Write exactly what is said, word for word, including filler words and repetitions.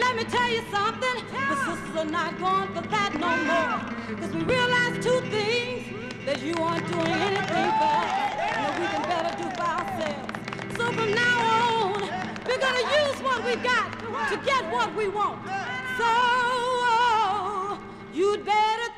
let me tell you something. The sisters are not going for that no more. Because we realize two things, that you aren't doing anything for us, and that we can better do for ourselves. So from now on, we're going to use what we got to get what we want. So, oh, you'd better